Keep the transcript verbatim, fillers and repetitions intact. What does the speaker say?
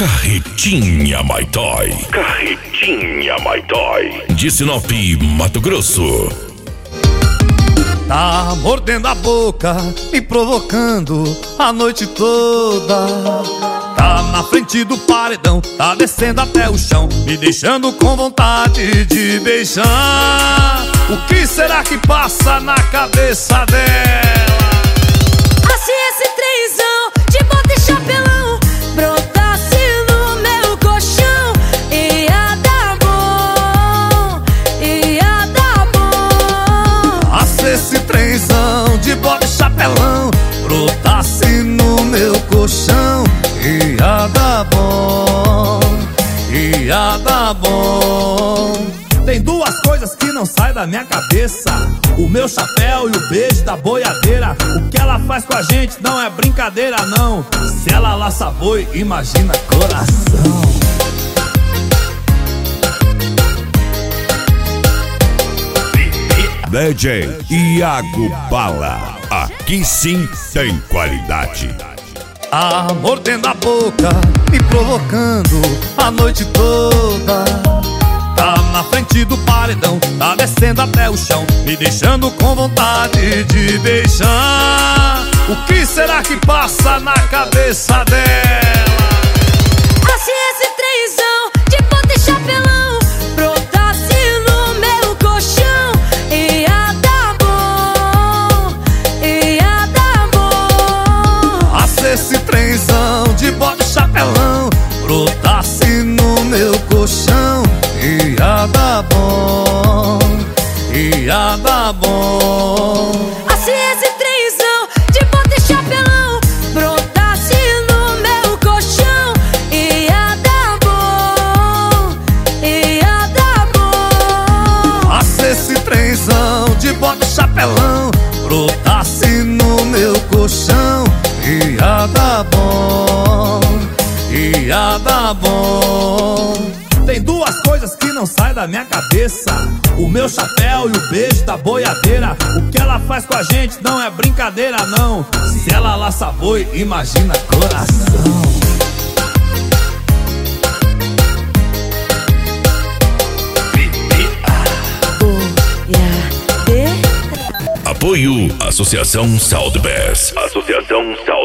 Carretinha My Toy. Carretinha My Toy. De Sinop, Mato Grosso. Tá mordendo a boca, me provocando a noite toda. Tá na frente do paredão, tá descendo até o chão, me deixando com vontade de beijar. O que será que passa na cabeça dela? Se esse trenzão de bota e chapelão brotasse no meu colchão, ia dar bom, ia dar bom. Ah, se esse trenzão de bota e chapelão brotasse no meu colchão, ia dar bom, ia dar bom. Tem duas coisas que não saem da minha cabeça: o meu chapéu e o beijo da boiadeira. O que ela faz com a gente não é brincadeira, não. Se ela laça boi, imagina coração. D J Iago Bala. Aqui sim tem qualidade. Tá mordendo a boca, me provocando a noite toda. Tá na frente do paredão, tá descendo até o chão, me deixando com vontade de beijar. O que será que passa na cabeça dela? Ah, se esse trenzão de bota e chapelão brotasse no meu colchão, ia dar bom, ia dar bom. Ah, se esse trenzão de bota e chapelão brotasse no meu colchão, ia dar bom, ia dar bom. Ah, se esse trenzão de bota e chapelão brotasse no meu colchão, ia dar bom, ia dar bom. Ah, se esse trenzão de bota e chapelão brotasse no meu colchão, ia dar bom, ia dar bom. Tem duas coisas que não saem da minha cabeça: o meu chapéu e o beijo da boiadeira. O que ela faz com a gente não é brincadeira, não. Se ela laça boi, imagina coração. Apoio Associação Southwest. Associação Southwest.